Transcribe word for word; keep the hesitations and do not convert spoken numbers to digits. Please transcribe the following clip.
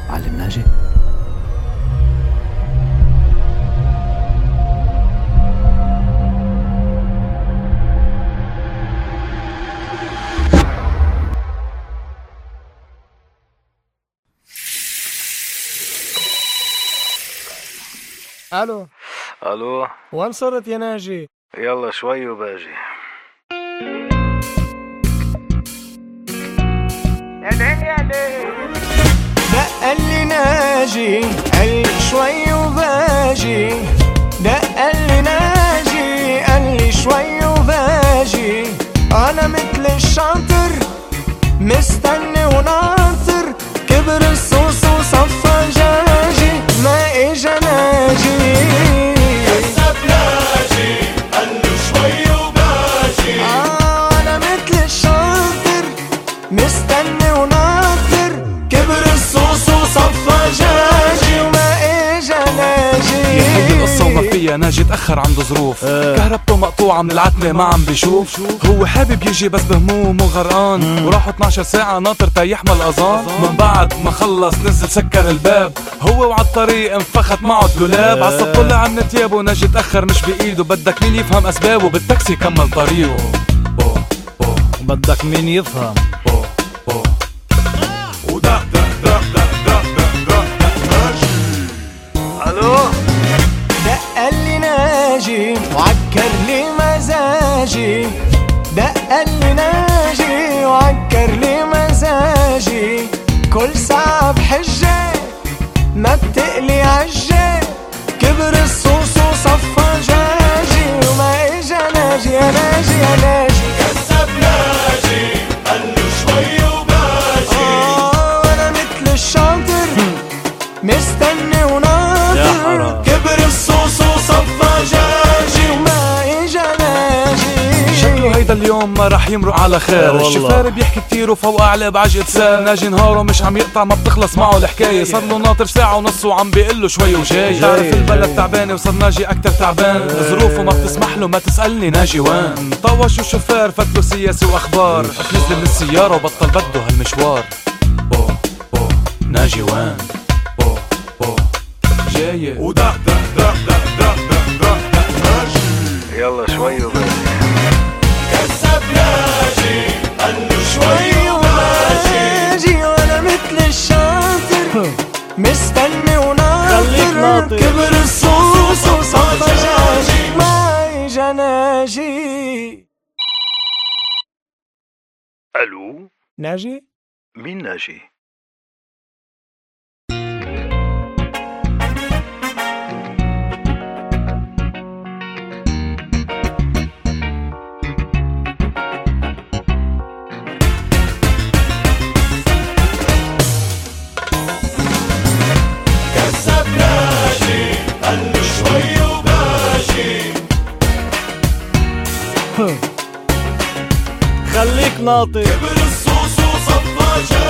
معلم ناجي. الو الو، وين صرت يا ناجي؟ يلا شوي وباجي. يا ليل يا ليل دق لي ناجي، قال شوي وباجي. دق لي ناجي، قال لي شوي وباجي. انا مثل الشاطر مستني وناطر، كبر الصوص وصفى جاجي، ما اجا ناجي. كذب ناجي، قال له شوي وباجي. آه انا مثل الشاطر مستني وناطر، كبر الصوص وصفى جاجي، وما اجا ناجي. هيدي القصة وما فيها ناجي تأخر عنده ظروف. آه. كهربته مقطوعة من العتمة ما عم بيشوف. هو حابب يجي بس بهموم وغرقان، وراحوا اثنعش ساعة ناطر تا يحمل أذان. من بعد ما خلص نزل سكر الباب، هو وعالطريق انفخت معه الدولاب. آه. عصب طلع من تيابه ناجي تأخر مش بإيده، بدك مين يفهم أسبابه بالتاكسي كمل طريقه. بو بو بدك مين يفهم؟ بو بو ودق دق دق دق دق دق دق دق ناجي. الو، دق لي ناجي وعكر لي مزاجي. دق لي ناجي وعكر لي مزاجي. كل ساعة بحجة ما بتقلي عجة، كبر الصوص وصفى جاجي، وما اجا ناجي يا ناجي يا ناجي. كذب ناجي، قال له شوي وباجي. آه انا مثل الشاطر مستني وناطر، كبر الصوص وصفى جاجي، وما اجا ناجي. شكله هيدا اليوم ما رح يمرق على خير. الشفار بيحكي كتير وفوق أعلى بعجقة سير. ناجي نهاره مش عم يقطع ما بتخلص معه الحكاية. صار له ناطر ساعة ونص وعم بيقله شوي وجاي. تعرف البلد تعبانة وصار ناجي أكتر تعبان. ظروفه ما بتسمح له ما تسألني ناجي وين. طوش الشفار فتله سياسي وأخبار، نزل من السيارة وبطل بده هالمشوار. بو بو ناجي وين؟ بو بو جاي. ودق دق دق دق دق دق دق دق ناجي. يلا شوي وباجي. كذب ناجي، قال له شوي وباجي. وانا مثل الشاطر مستني خليك وناطر، ناطر. كبر الصوص وصفى جاجي، ما اجا ناجي. الو، ناجي مين ناجي؟ كذب ناجي، قال له شوي وباجي. خليك ناطر. كبر الصوص وصفى جاجي.